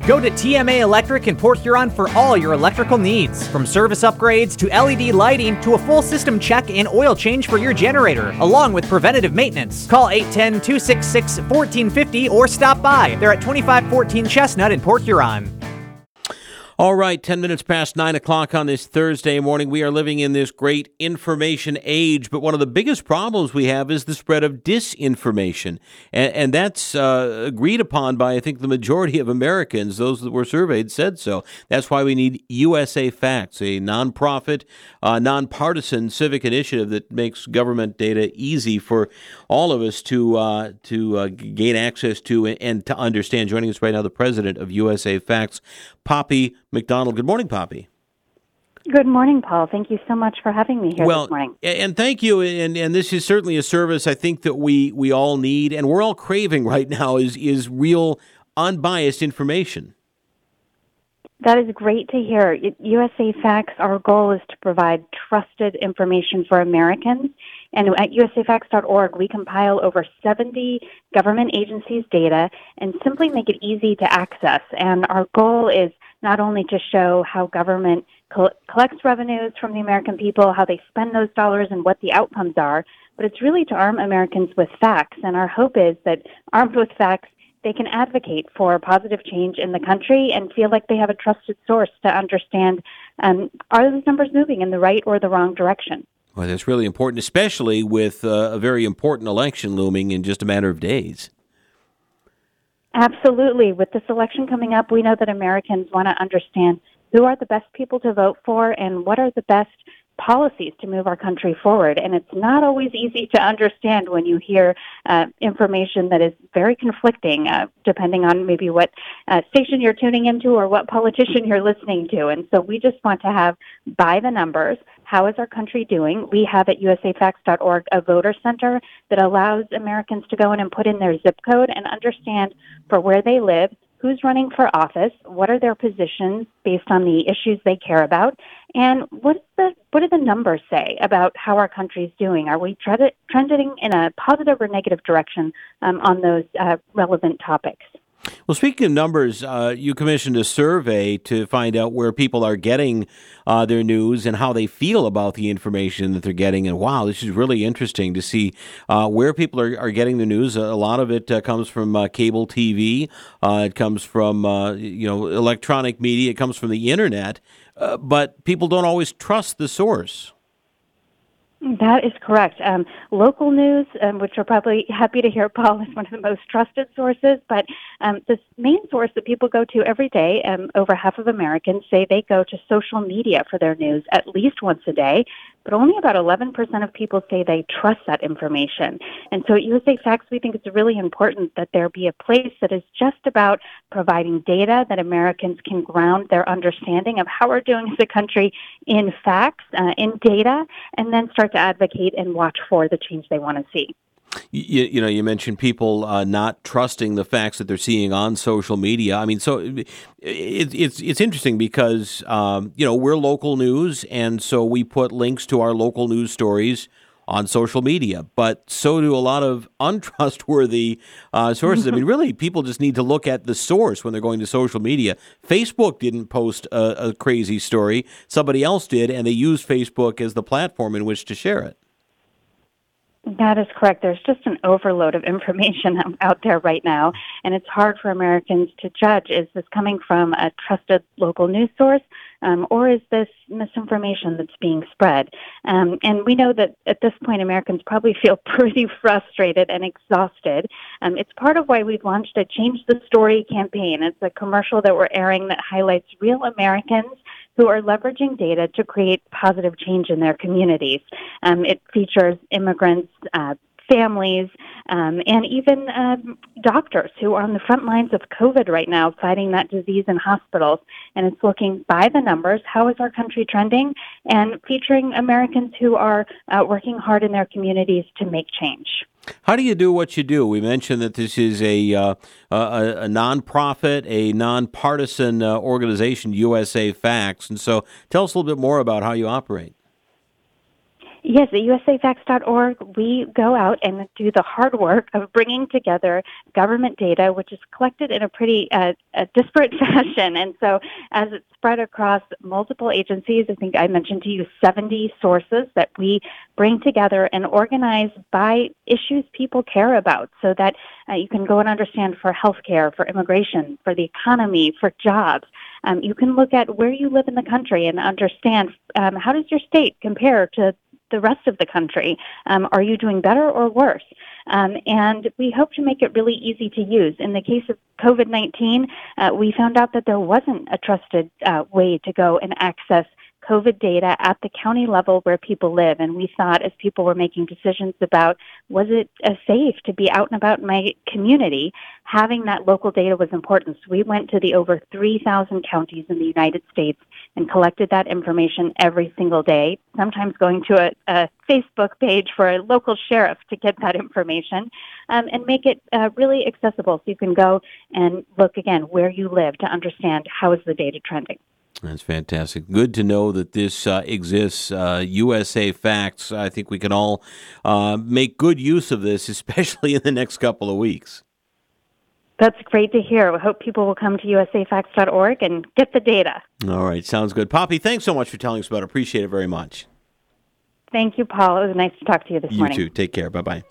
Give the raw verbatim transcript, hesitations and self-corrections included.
Go to T M A Electric in Port Huron for all your electrical needs. From service upgrades to L E D lighting to a full system check and oil change for your generator, along with preventative maintenance. Call eight one zero, two six six, one four five zero or stop by. They're at twenty-five fourteen Chestnut in Port Huron. All right, ten minutes past nine o'clock on this Thursday morning. We are living in this great information age, but one of the biggest problems we have is the spread of disinformation. And, and that's uh, agreed upon by, I think, the majority of Americans. Those that were surveyed said so. That's why we need U S A Facts, a nonprofit, uh, nonpartisan civic initiative that makes government data easy for all of us to uh, to uh, gain access to and, and to understand. Joining us right now, the president of U S A Facts, Poppy McDonald. Good morning, Poppy. Good morning, Paul. Thank you so much for having me here well, this morning. And thank you. And, and this is certainly a service I think that we, we all need and we're all craving right now is, is real, unbiased information. That is great to hear. U S A Facts, our goal is to provide trusted information for Americans. And at U S A facts dot org, we compile over seventy government agencies' data and simply make it easy to access. And our goal is not only to show how government col- collects revenues from the American people, how they spend those dollars and what the outcomes are, but it's really to arm Americans with facts. And our hope is that armed with facts, they can advocate for positive change in the country and feel like they have a trusted source to understand, um, are those numbers moving in the right or the wrong direction? Well, that's really important, especially with uh, a very important election looming in just a matter of days. Absolutely. With this election coming up, we know that Americans want to understand who are the best people to vote for and what are the best policies to move our country forward. And it's not always easy to understand when you hear uh, information that is very conflicting, uh, depending on maybe what uh, station you're tuning into or what politician you're listening to. And so we just want to have by the numbers. How is our country doing? We have at U S A facts dot org a voter center that allows Americans to go in and put in their zip code and understand for where they live, who's running for office, what are their positions based on the issues they care about, and what is the what do the numbers say about how our country is doing? Are we tre- trending in a positive or negative direction um, on those uh, relevant topics? Well, speaking of numbers, uh, you commissioned a survey to find out where people are getting uh, their news and how they feel about the information that they're getting. And wow, this is really interesting to see uh, where people are, are getting the news. A lot of it uh, comes from uh, cable T V. Uh, it comes from uh, you know electronic media. It comes from the internet. Uh, but people don't always trust the source. That is correct. Um, local news, um, which you're probably happy to hear, Paul, is one of the most trusted sources. But um, the main source that people go to every day, um, over half of Americans say they go to social media for their news at least once a day. But only about eleven percent of people say they trust that information. And so at U S A Facts, we think it's really important that there be a place that is just about providing data that Americans can ground their understanding of how we're doing as a country in facts, uh, in data, and then start to advocate and watch for the change they want to see. You, you know, you mentioned people uh, not trusting the facts that they're seeing on social media. I mean, so it, it's it's interesting because, um, you know, we're local news, and so we put links to our local news stories on social media. But so do a lot of untrustworthy uh, sources. I mean, really, people just need to look at the source when they're going to social media. Facebook didn't post a, a crazy story. Somebody else did, and they used Facebook as the platform in which to share it. That is correct. There's just an overload of information out there right now, and it's hard for Americans to judge, is this coming from a trusted local news source, um, or is this misinformation that's being spread? Um, and we know that at this point, Americans probably feel pretty frustrated and exhausted. Um, it's part of why we've launched a Change the Story campaign. It's a commercial that we're airing that highlights real Americans who are leveraging data to create positive change in their communities. Um, it features immigrants, uh, families, um, and even um, doctors who are on the front lines of COVID right now, fighting that disease in hospitals. And it's looking by the numbers, how is our country trending, and featuring Americans who are uh, working hard in their communities to make change. How do you do what you do? We mentioned that this is a uh, a, a nonprofit, a nonpartisan uh, organization, U S A Facts. And so tell us a little bit more about how you operate. Yes, at U S A Facts dot org, we go out and do the hard work of bringing together government data, which is collected in a pretty uh, a disparate fashion. And so as it's spread across multiple agencies, I think I mentioned to you seventy sources that we bring together and organize by issues people care about so that uh, you can go and understand for healthcare, for immigration, for the economy, for jobs. Um, you can look at where you live in the country and understand um, how does your state compare to the rest of the country. Um, are you doing better or worse? Um, and we hope to make it really easy to use. In the case of COVID nineteen, uh, we found out that there wasn't a trusted uh, way to go and access COVID data at the county level where people live. And we thought as people were making decisions about was it uh, safe to be out and about in my community, having that local data was important. So we went to the over three thousand counties in the United States and collected that information every single day, sometimes going to a, a Facebook page for a local sheriff to get that information, um, and make it uh, really accessible so you can go and look again where you live to understand how is the data trending. That's fantastic. Good to know that this uh, exists. Uh, U S A Facts, I think we can all uh, make good use of this, especially in the next couple of weeks. That's great to hear. We hope people will come to U S A Facts dot org and get the data. All right. Sounds good. Poppy, thanks so much for telling us about it. Appreciate it very much. Thank you, Paul. It was nice to talk to you this you morning. You too. Take care. Bye-bye.